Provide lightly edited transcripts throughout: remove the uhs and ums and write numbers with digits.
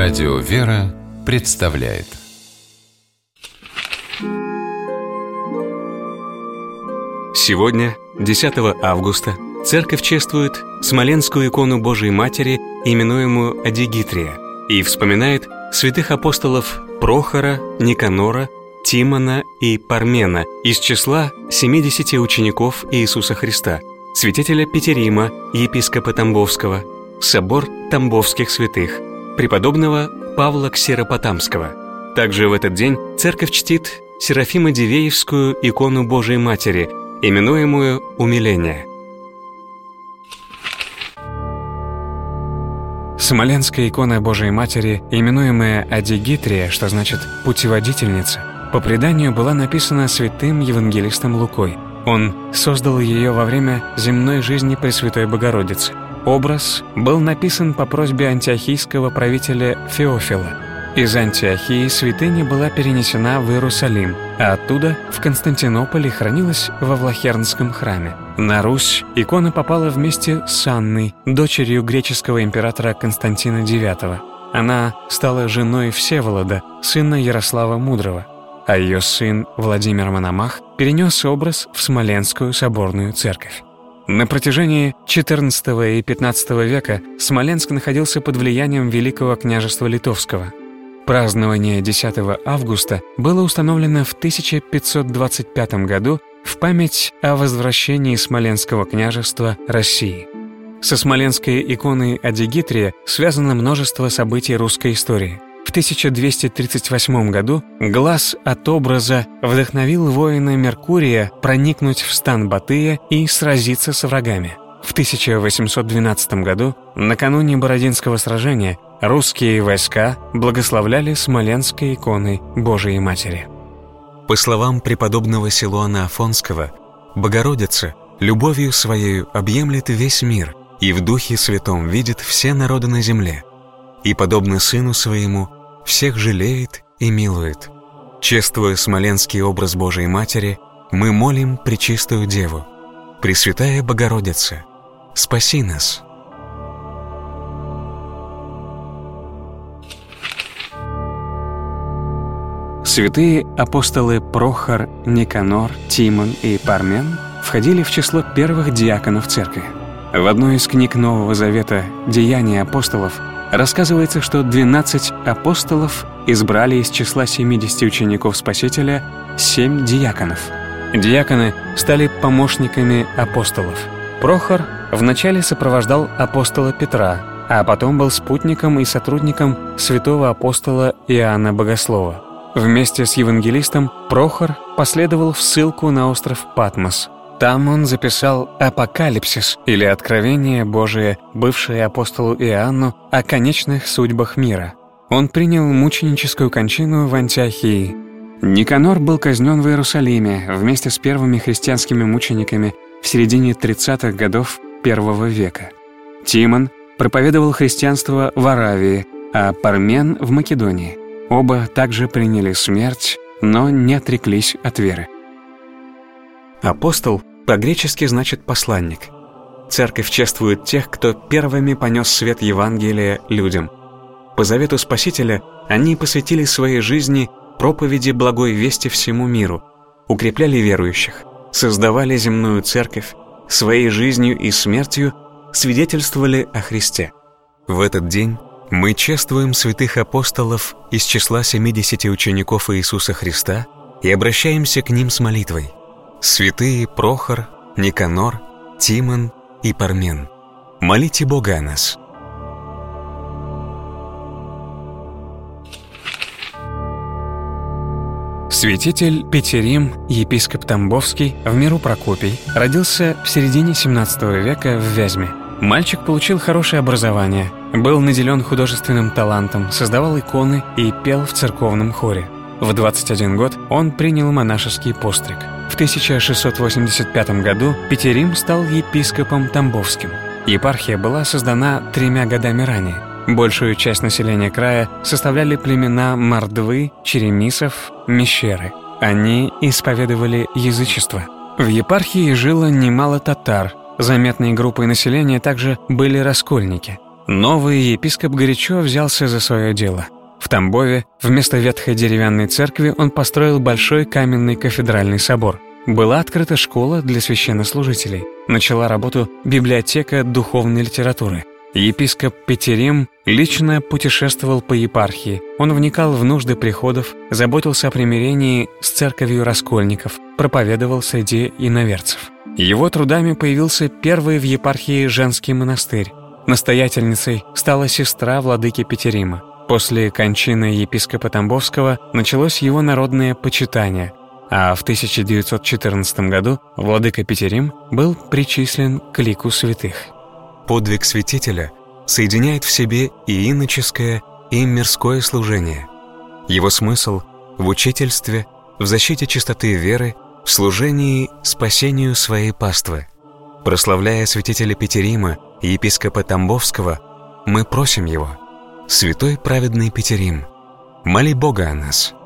Радио «Вера» представляет. Сегодня, 10 августа, Церковь чествует Смоленскую икону Божией Матери, именуемую Адигитрия, и вспоминает святых апостолов Прохора, Никанора, Тимона и Пармена из числа 70 учеников Иисуса Христа, святителя Петерима, епископа Тамбовского, собор Тамбовских святых, преподобного Павла Ксеропотамского. Также в этот день Церковь чтит Серафимо-Дивеевскую икону Божией Матери, именуемую Умиление. Смоленская икона Божией Матери, именуемая Адигитрия, что значит «путеводительница», по преданию была написана святым евангелистом Лукой. Он создал ее во время земной жизни Пресвятой Богородицы. Образ был написан по просьбе антиохийского правителя Феофила. Из Антиохии святыня была перенесена в Иерусалим, а оттуда в Константинополь и хранилась во Влахернском храме. На Русь икона попала вместе с Анной, дочерью греческого императора Константина IX. Она стала женой Всеволода, сына Ярослава Мудрого, а ее сын Владимир Мономах перенес образ в Смоленскую соборную церковь. На протяжении XIV и XV века Смоленск находился под влиянием Великого княжества Литовского. Празднование 10 августа было установлено в 1525 году в память о возвращении Смоленского княжества России. Со смоленской иконой Адигитрия связано множество событий русской истории. В 1238 году глаз от образа вдохновил воина Меркурия проникнуть в стан Батыя и сразиться с врагами. В 1812 году, накануне Бородинского сражения, русские войска благословляли Смоленской иконой Божией Матери. По словам преподобного Силуана Афонского, Богородица любовью Своею объемлет весь мир и в Духе Святом видит все народы на земле, и, подобно Сыну Своему, всех жалеет и милует. Чествуя смоленский образ Божией Матери, мы молим Пречистую Деву: Пресвятая Богородица, спаси нас. Святые апостолы Прохор, Никанор, Тимон и Пармен входили в число первых диаконов церкви. В одной из книг Нового Завета «Деяния апостолов» рассказывается, что 12 апостолов избрали из числа 70 учеников Спасителя 7 диаконов. Диаконы стали помощниками апостолов. Прохор вначале сопровождал апостола Петра, а потом был спутником и сотрудником святого апостола Иоанна Богослова. Вместе с евангелистом Прохор последовал в ссылку на остров Патмос. Там он записал «Апокалипсис» или «Откровение Божие», бывшее апостолу Иоанну, о конечных судьбах мира. Он принял мученическую кончину в Антиохии. Никанор был казнен в Иерусалиме вместе с первыми христианскими мучениками в середине 30-х годов I века. Тимон проповедовал христианство в Аравии, а Пармен — в Македонии. Оба также приняли смерть, но не отреклись от веры. Апостол по-гречески значит «посланник». Церковь чествует тех, кто первыми понес свет Евангелия людям. По завету Спасителя они посвятили своей жизни проповеди благой вести всему миру, укрепляли верующих, создавали земную церковь, своей жизнью и смертью свидетельствовали о Христе. В этот день мы чествуем святых апостолов из числа 70 учеников Иисуса Христа и обращаемся к ним с молитвой: святые Прохор, Никанор, Тимон и Пармен, молите Бога о нас. Святитель Петерим, епископ Тамбовский, в миру Прокопий, родился в середине 17 века в Вязьме. Мальчик получил хорошее образование, был наделен художественным талантом, создавал иконы и пел в церковном хоре. В 21 год он принял монашеский постриг. В 1685 году Петерим стал епископом Тамбовским. Епархия была создана 3 годами ранее. Большую часть населения края составляли племена мордвы, черемисов, мещеры. Они исповедовали язычество. В епархии жило немало татар. Заметной группой населения также были раскольники. Новый епископ горячо взялся за свое дело. В Тамбове вместо ветхой деревянной церкви он построил большой каменный кафедральный собор. Была открыта школа для священнослужителей. Начала работу библиотека духовной литературы. Епископ Петерим лично путешествовал по епархии. Он вникал в нужды приходов, заботился о примирении с церковью раскольников, проповедовал среди иноверцев. Его трудами появился первый в епархии женский монастырь. Настоятельницей стала сестра владыки Петерима. После кончины епископа Тамбовского началось его народное почитание, а в 1914 году владыка Петерим был причислен к лику святых. Подвиг святителя соединяет в себе и иноческое, и мирское служение. Его смысл в учительстве, в защите чистоты веры, в служении спасению своей паствы. Прославляя святителя Петерима и епископа Тамбовского, мы просим его: «Святой праведный Петерим, моли Бога о нас».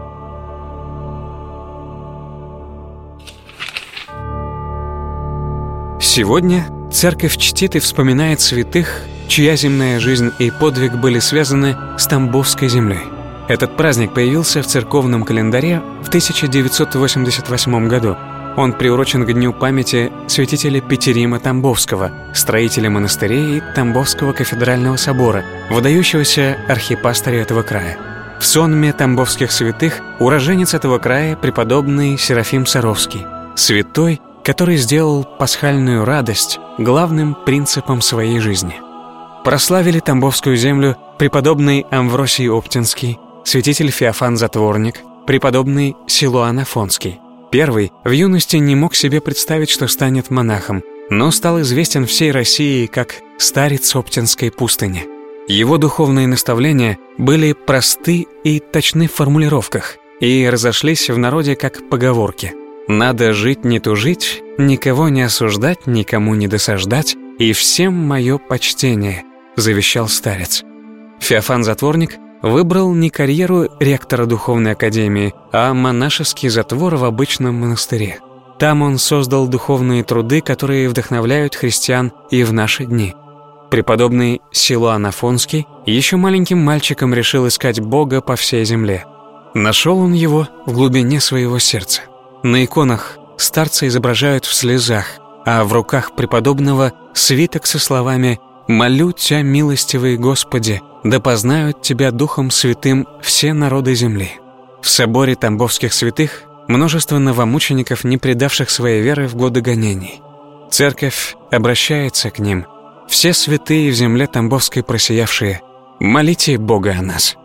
Сегодня церковь чтит и вспоминает святых, чья земная жизнь и подвиг были связаны с Тамбовской землей. Этот праздник появился в церковном календаре в 1988 году. Он приурочен к дню памяти святителя Петерима Тамбовского, строителя монастырей и Тамбовского кафедрального собора, выдающегося архипастыря этого края. В сонме тамбовских святых уроженец этого края преподобный Серафим Саровский, святой, который сделал пасхальную радость главным принципом своей жизни. Прославили Тамбовскую землю преподобный Амвросий Оптинский, святитель Феофан Затворник, преподобный Силуан Афонский. Первый в юности не мог себе представить, что станет монахом, но стал известен всей России как старец Оптинской пустыни. Его духовные наставления были просты и точны в формулировках и разошлись в народе как поговорки. «Надо жить не тужить, никого не осуждать, никому не досаждать, и всем мое почтение», — завещал старец. Феофан Затворник выбрал не карьеру ректора духовной академии, а монашеский затвор в обычном монастыре. Там он создал духовные труды, которые вдохновляют христиан и в наши дни. Преподобный Силуан Афонский еще маленьким мальчиком решил искать Бога по всей земле. Нашел он его в глубине своего сердца. На иконах старца изображают в слезах, а в руках преподобного свиток со словами «Молю Тя, милостивый Господи, да познают Тебя Духом Святым все народы земли». В соборе тамбовских святых множество новомучеников, не предавших своей веры в годы гонений. Церковь обращается к ним: «Все святые в земле тамбовской просиявшие, молите Бога о нас».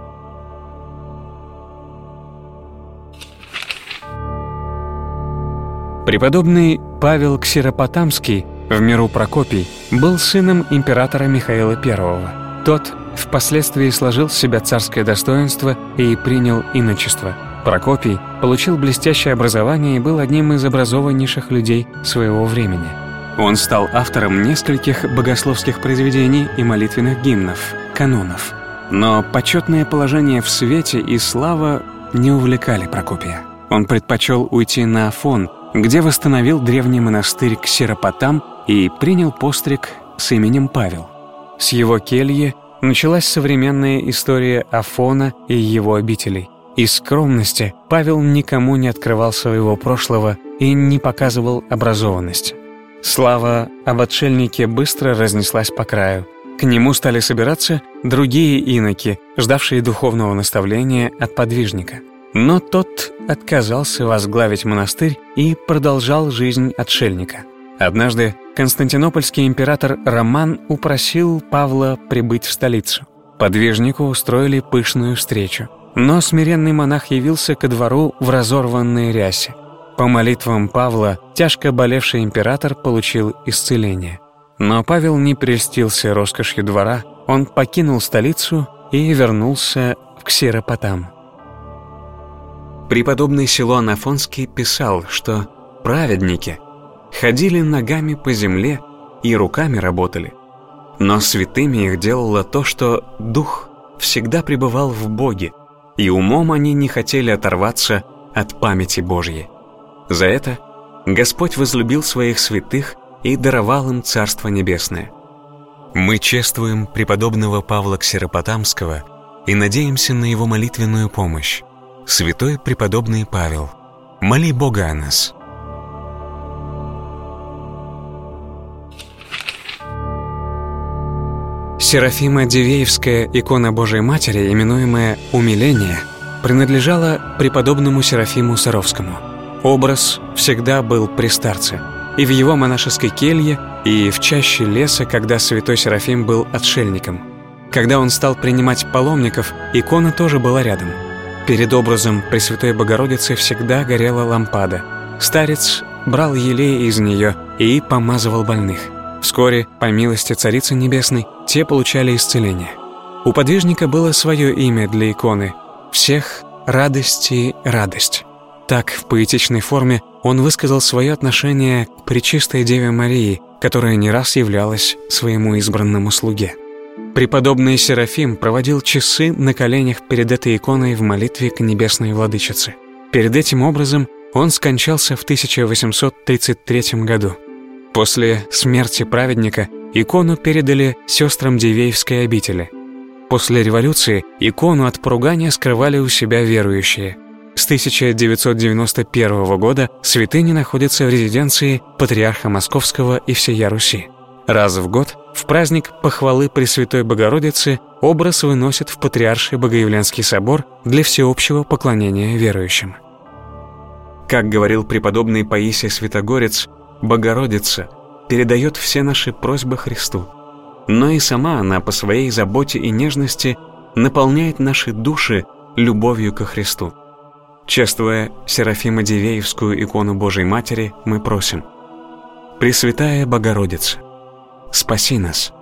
Преподобный Павел Ксиропотамский, в миру Прокопий, был сыном императора Михаила I. Тот впоследствии сложил в себя царское достоинство и принял иночество. Прокопий получил блестящее образование и был одним из образованнейших людей своего времени. Он стал автором нескольких богословских произведений и молитвенных гимнов, канонов. Но почетное положение в свете и слава не увлекали Прокопия. Он предпочел уйти на Афон, где восстановил древний монастырь Ксиропотам и принял постриг с именем Павел. С его кельи началась современная история Афона и его обителей. Из скромности Павел никому не открывал своего прошлого и не показывал образованности. Слава об отшельнике быстро разнеслась по краю. К нему стали собираться другие иноки, ждавшие духовного наставления от подвижника. Но тот отказался возглавить монастырь и продолжал жизнь отшельника. Однажды константинопольский император Роман упросил Павла прибыть в столицу. Подвижнику устроили пышную встречу. Но смиренный монах явился ко двору в разорванной рясе. По молитвам Павла тяжко болевший император получил исцеление. Но Павел не прельстился роскошью двора, он покинул столицу и вернулся в Ксиропотам. Преподобный Силуан Афонский писал, что праведники ходили ногами по земле и руками работали, но святыми их делало то, что дух всегда пребывал в Боге, и умом они не хотели оторваться от памяти Божьей. За это Господь возлюбил своих святых и даровал им Царство Небесное. Мы чествуем преподобного Павла Ксеропотамского и надеемся на его молитвенную помощь. Святой преподобный Павел, моли Бога о нас. Серафима Дивеевская икона Божией Матери, именуемая «Умиление», принадлежала преподобному Серафиму Саровскому. Образ всегда был при старце, и в его монашеской келье, и в чаще леса, когда святой Серафим был отшельником. Когда он стал принимать паломников, икона тоже была рядом. Перед образом Пресвятой Богородицы всегда горела лампада. Старец брал елей из нее и помазывал больных. Вскоре, по милости Царицы Небесной, те получали исцеление. У подвижника было свое имя для иконы — «Всех радости радость». Так, в поэтичной форме, он высказал свое отношение к Пречистой Деве Марии, которая не раз являлась своему избранному слуге. Преподобный Серафим проводил часы на коленях перед этой иконой в молитве к Небесной Владычице. Перед этим образом он скончался в 1833 году. После смерти праведника икону передали сестрам Дивеевской обители. После революции икону от поругания скрывали у себя верующие. С 1991 года святыня находится в резиденции патриарха Московского и всея Руси. Раз в год, в праздник похвалы Пресвятой Богородицы, образ выносят в Патриарший Богоявленский собор для всеобщего поклонения верующим. Как говорил преподобный Паисий Святогорец, Богородица передает все наши просьбы Христу, но и сама она по своей заботе и нежности наполняет наши души любовью ко Христу. Чествуя Серафима Дивеевскую икону Божией Матери, мы просим: Пресвятая Богородица, спаси нас!